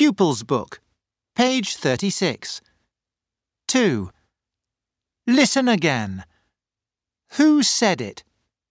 Pupils Book, page 36. 2. Listen again. Who said it?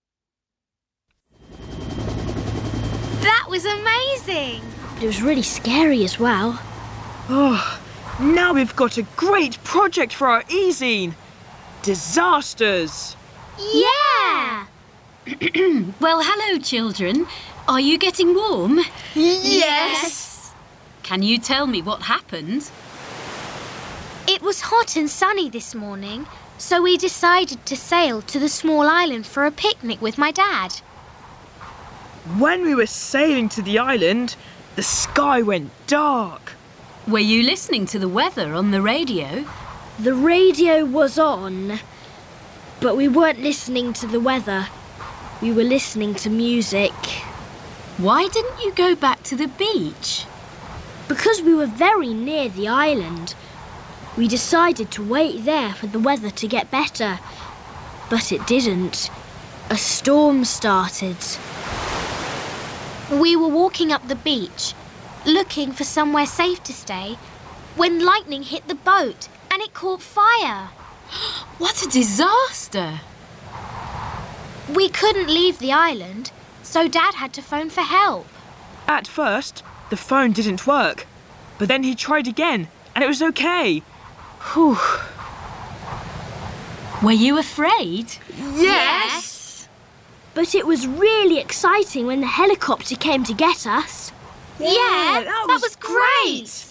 That was amazing! But it was really scary as well. Oh, now we've got a great project for our e-zine. Disasters! Yeah! Well, hello, children. Are you getting warm? Yes! Can you tell me what happened? It was hot and sunny this morning, so we decided to sail to the small island for a picnic with my dad. When we were sailing to the island, the sky went dark. Were you listening to the weather on the radio? The radio was on, but we weren't listening to the weather. We were listening to music. Why didn't you go back to the beach? Because we were very near the island. We decided to wait there for the weather to get better. But it didn't. A storm started. We were walking up the beach, looking for somewhere safe to stay, when lightning hit the boat and it caught fire. What a disaster! We couldn't leave the island, so Dad had to phone for help. At first, the phone didn't work. But then he tried again, and it was okay. Whew. Were you afraid? Yes! But it was really exciting when the helicopter came to get us. Yeah, that was great!